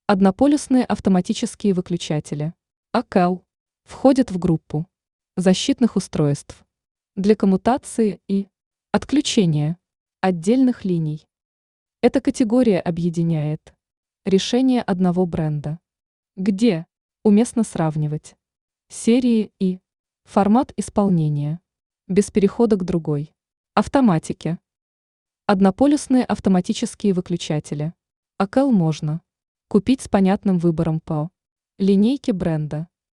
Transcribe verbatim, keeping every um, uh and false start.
Однополюсные автоматические выключатели (а к эл) входят в группу защитных устройств для коммутации и отключения отдельных линий. Эта категория объединяет решения одного бренда, где уместно сравнивать серии и формат исполнения, без перехода к другой автоматике. Однополюсные автоматические выключатели (а к эл) можно купить с понятным выбором по линейке бренда.